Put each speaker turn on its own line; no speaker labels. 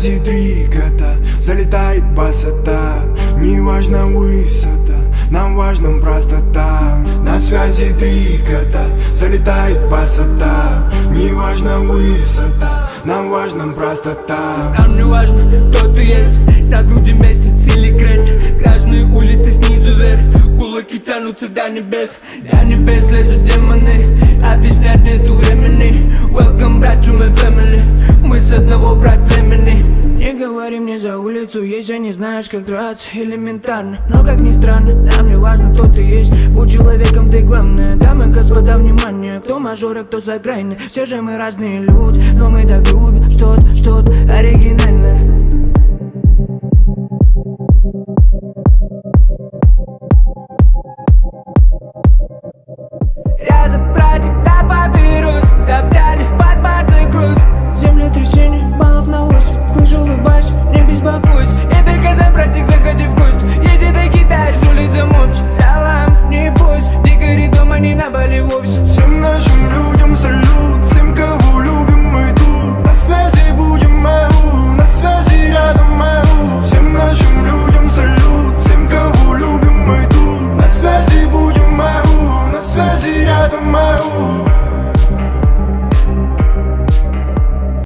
связи три кота, залетает басота. Неважно высота, нам важна простота. На связи три кота, залетает басота. Неважно высота, нам важна простота.
Нам не важно, кто ты есть, на груди месяц или крест. Грязные улицы снизу вверх, кулаки тянутся до небес. До небес лезут демоны, объяснять нету времени. Welcome back to my family, мы с одного брат племени. Не говори мне за улицу, если не знаешь, как драться. Элементарно, но как ни странно, нам не важно, кто ты есть. Будь человеком, ты главное. Дамы и господа, внимание, кто мажор, а кто с окраины. Все же мы разные люди, но мы так любим что-то оригинальное.